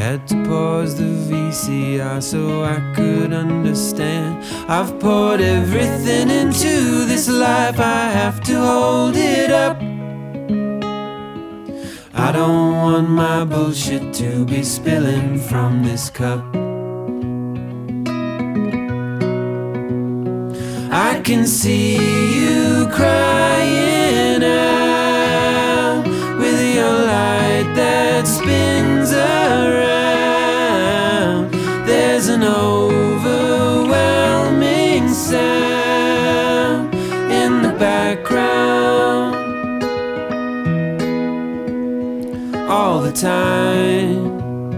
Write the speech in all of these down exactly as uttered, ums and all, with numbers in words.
had to pause the V C R so I could understand. I've poured everything into this life, I have to hold it up. I don't want my bullshit to be spilling from this cup. I can see you crying out with your light that spins around. There's an overwhelming sound in the background all the time.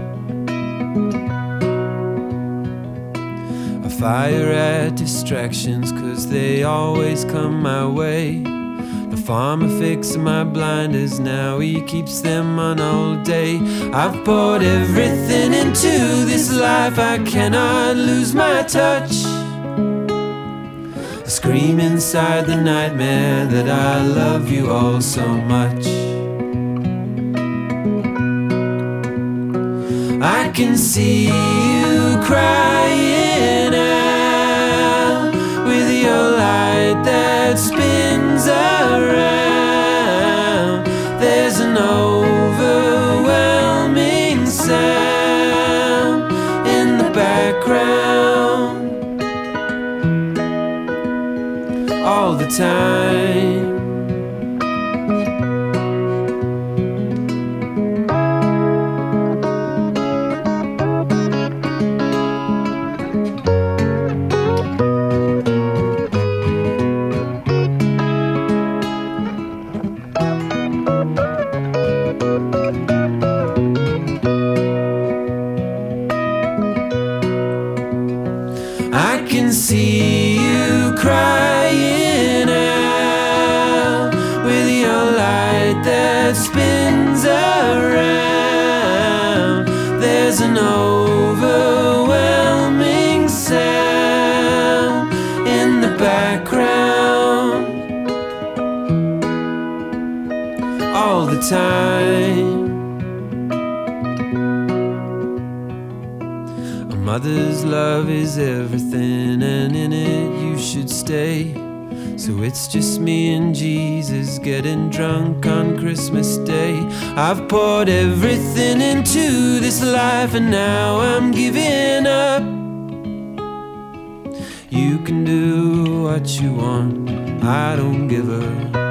I fire at distractions 'cause they always come my way. The farmer fixing my blinders now, he keeps them on all day. I've poured everything into this life, I cannot lose my touch. I scream inside the nightmare that I love you all so much. I can see you crying out with your light that spins around. There's an overwhelming sound in the background all the time. I can see you crying out with your light that spins around. There's an overwhelming sound in the background all the time. A mother's love is everything, and in it you should stay. So it's just me and Jesus getting drunk on Christmas Day. I've poured everything into this life and now I'm giving up. You can do what you want, I don't give a